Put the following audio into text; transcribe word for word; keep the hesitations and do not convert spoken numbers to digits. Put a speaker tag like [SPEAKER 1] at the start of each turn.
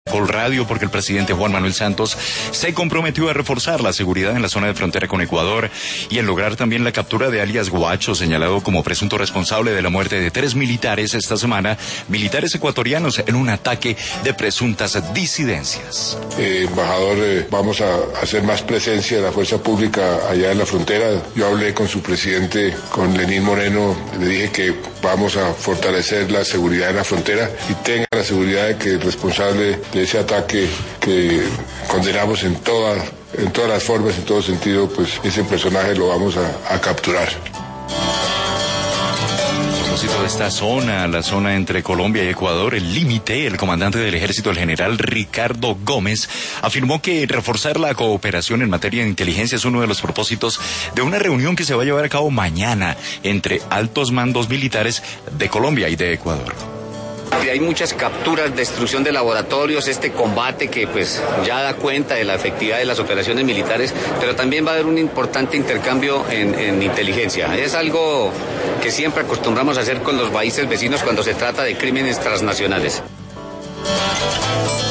[SPEAKER 1] Radio, porque el presidente Juan Manuel Santos se comprometió a reforzar la seguridad en la zona de frontera con Ecuador y en lograr también la captura de alias Guacho, señalado como presunto responsable de la muerte de tres militares esta semana, militares ecuatorianos, en un ataque de presuntas disidencias.
[SPEAKER 2] Eh, embajador, eh, vamos a hacer más presencia de la fuerza pública allá en la frontera. Yo hablé con su presidente, con Lenín Moreno, le dije que vamos a fortalecer la seguridad en la frontera y tenga la seguridad de que el responsable de ese ataque que condenamos en todas, en todas las formas, en todo sentido, pues ese personaje lo vamos a, a capturar.
[SPEAKER 1] A propósito de esta zona, la zona entre Colombia y Ecuador, el límite, el comandante del ejército, el general Ricardo Gómez, afirmó que reforzar la cooperación en materia de inteligencia es uno de los propósitos de una reunión que se va a llevar a cabo mañana entre altos mandos militares de Colombia y de Ecuador.
[SPEAKER 3] Hay muchas capturas, destrucción de laboratorios, este combate que pues ya da cuenta de la efectividad de las operaciones militares, pero también va a haber un importante intercambio en, en inteligencia. Es algo que siempre acostumbramos a hacer con los países vecinos cuando se trata de crímenes transnacionales.